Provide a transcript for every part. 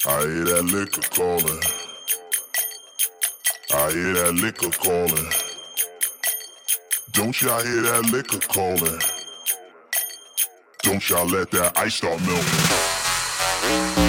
I hear that liquor calling. I hear that liquor calling. Don't y'all hear that liquor calling? Don't y'all let that ice start melting.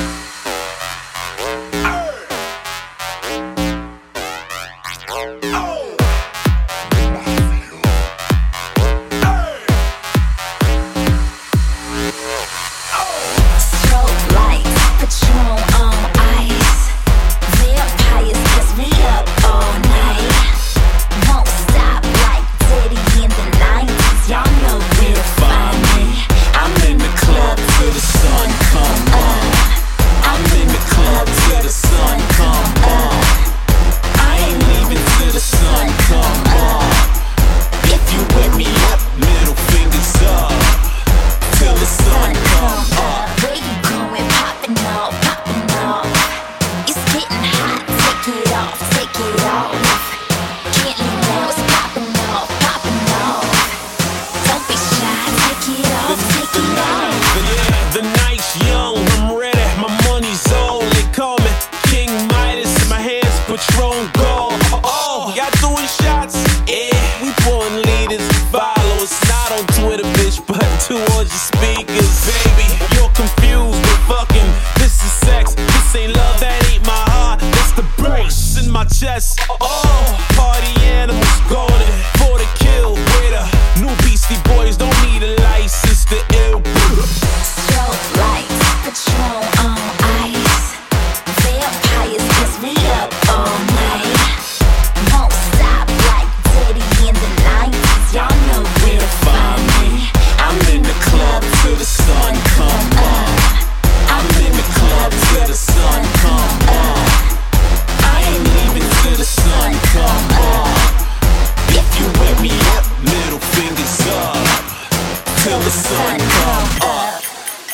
Patron gold. Oh, y'all doing shots? Yeah, we pouring leaders, followers. Not on Twitter, bitch, but towards your speakers. Baby, you're confused, but fucking, this is sex. This ain't love, that ain't my heart. That's the bass in my chest. Oh, party animals golden for the kill. With a new Beastie Boys, don't need a license to ill. Strobe lights, Patron on ice. Vampires kiss me up all night. Won't stop like Diddy in the 90s. Y'all know where to find me. I'm in the club till the sun come up. I'm in the club till the sun come up. I ain't leaving till the sun come up. If you wake me up, middle fingers up till the sun come up.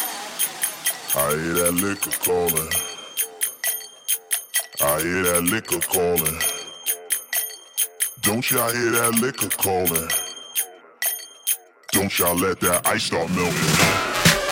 I hear that liquor calling. I hear that liquor calling. Don't y'all hear that liquor calling? Don't y'all let that ice start melting.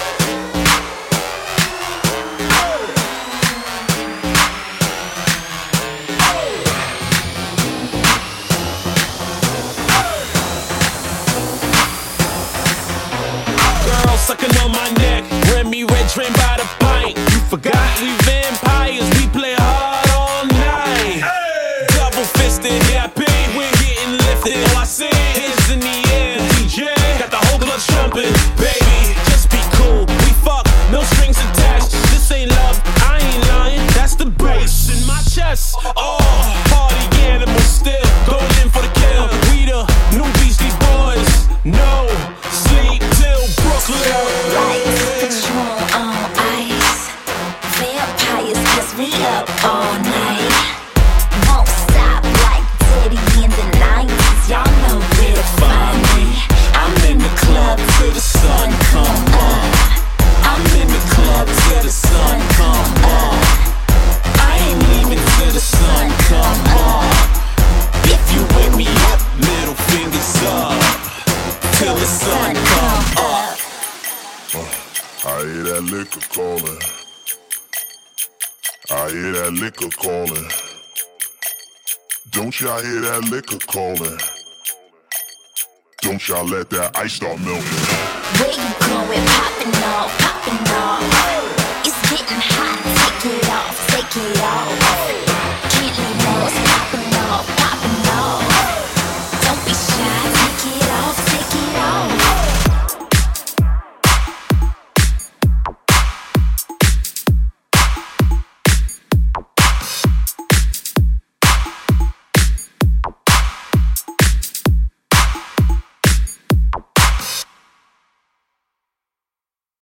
Sucking on my neck, Remy Red Train by the pint. You forgot we vampires, we play hard all night. Hey. Double fisted, yeah, we're getting lifted. All I see is in the air. DJ got the whole club jumping, baby. Just be cool, we fuck, no strings attached. This ain't love, I ain't lying. That's the bass in my chest. Oh, party animals still going in for the kill. We the new Beastie Boys, no sleep till Brooklyn. Lights, Patron on ice. Vampires kiss me up all night. Won't stop like Diddy in the 90s. Y'all know where to find me. I'm in the club till the sun come up. I'm in the club till the sun come up. I ain't leaving till the sun come up. If you wake me up, middle fingers up till the sun come up. I hear that liquor calling. I hear that liquor calling. Don't y'all hear that liquor calling? Don't y'all let that ice start melting. Where you going? Popping off, popping off. It's getting hot. Take it off, take it off.